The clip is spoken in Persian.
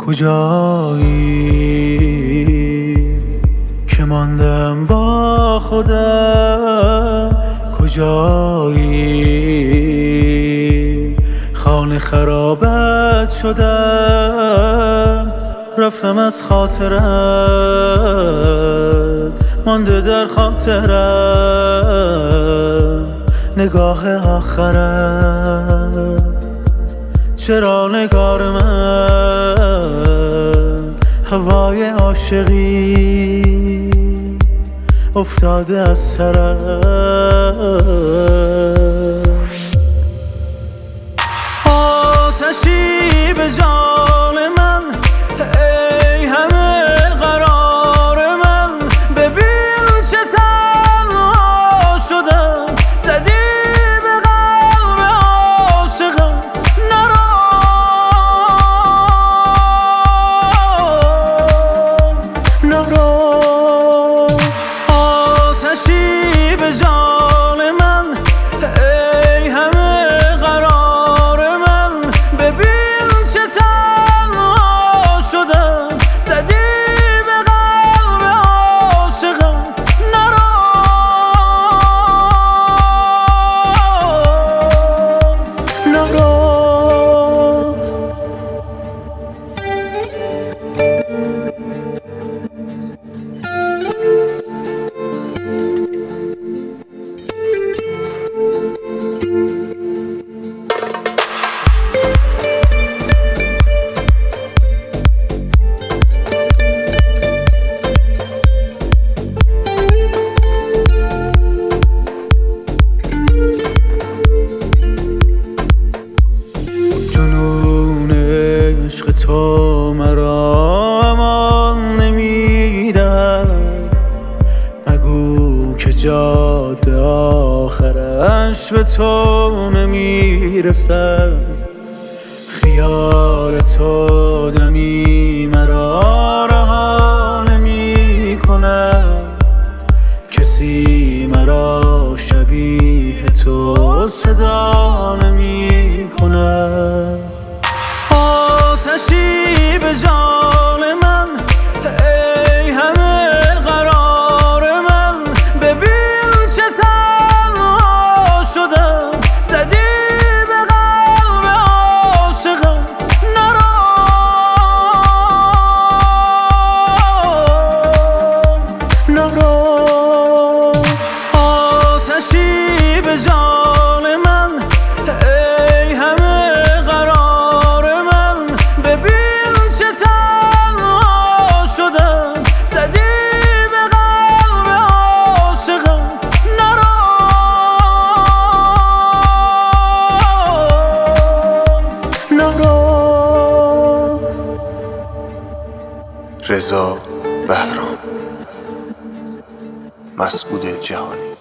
کجایی که ماندم با خودم؟ کجایی خانه خرابت شدم؟ رفتم از خاطرم، مانده در خاطرم نگاه آخرم. چرا نگار من هوای عاشقی افتاده از سرم؟ آتشی به جان من، ای همه قرار من، ببین چه تنها شدم. زدی به قلب عاشقم نرو، نرو. آتشی به جان من، ای همه قرار من، ببین چه تنها شدم. زدی به قلب عاشقم نرو، نرو. جنون عشق تو مرا امان نمیدهد. نگو که جاده آخرش به تو نمیرسد. خیال تو دمی مرا رها نمی کند. کسی مرا شبیه تو صدا نمی کند. آتشی به جان من، ای همه قرار من، ببین چه تنها شدم. زدی به قلب عاشقم نرو، نرو. آتشی به جان من، ای همه قرار من، ببین چه تنها شدم. زدی به قلب عاشقم نرو، نرو. رضا بهرام، مسعود جهانی.